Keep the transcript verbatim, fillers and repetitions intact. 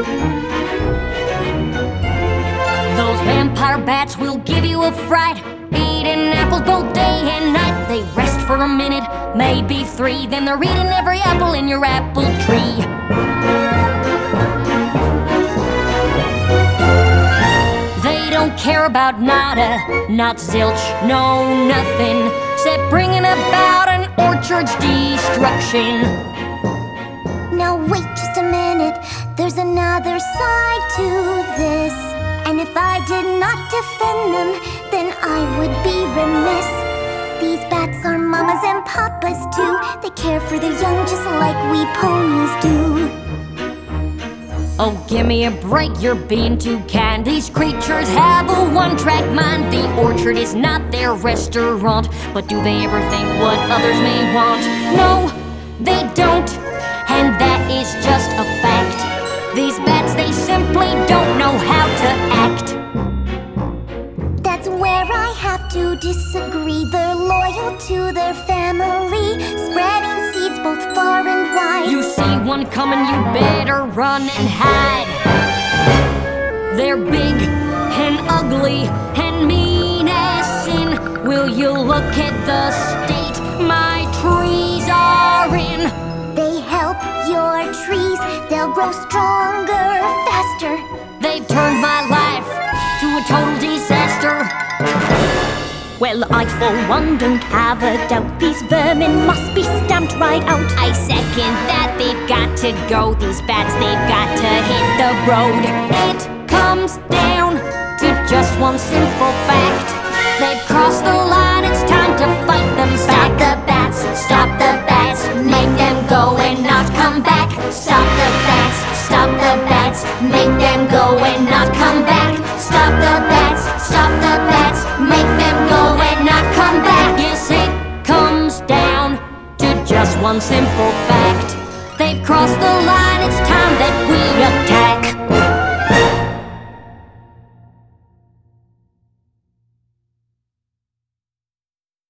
Those vampire bats will give you a fright, eating apples both day and night. They rest for a minute, maybe three, then they're eating every apple in your apple tree. They don't care about nada, not zilch, no nothing, except bringing about an orchard's destruction. Now wait just a minute, there's another side to this. And if I did not defend them, then I would be remiss. These bats are mamas and papas too. They care for their young just like we ponies do. Oh, give me a break, you're being too kind. These creatures have a one-track mind. The orchard is not their restaurant, but do they ever think what others may want? No, they don't, and that is just a fact. These bats, they simply don't know how to act. That's where I have to disagree. They're loyal to their family, spreading seeds both far and wide. You see one coming, you better run and hide. They're big and ugly and mean as sin. Will you look at the state my trees are in? They help your trees, they'll grow stronger, faster. They've turned my life to a total disaster. Well, I for one don't have a doubt. These vermin must be stamped right out. I second that, they've got to go. These bats, they've got to hit the road. It comes down to just one simple fact. They've crossed the line, it's time to fight them back. Stop the bats, stop the bats, make them go and not come back. Stop the bats, stop the bats, make them go and not come back. Stop the bats, stop the bats, make them go and not come back. Yes, it comes down to just one simple fact. They've crossed the line, it's time that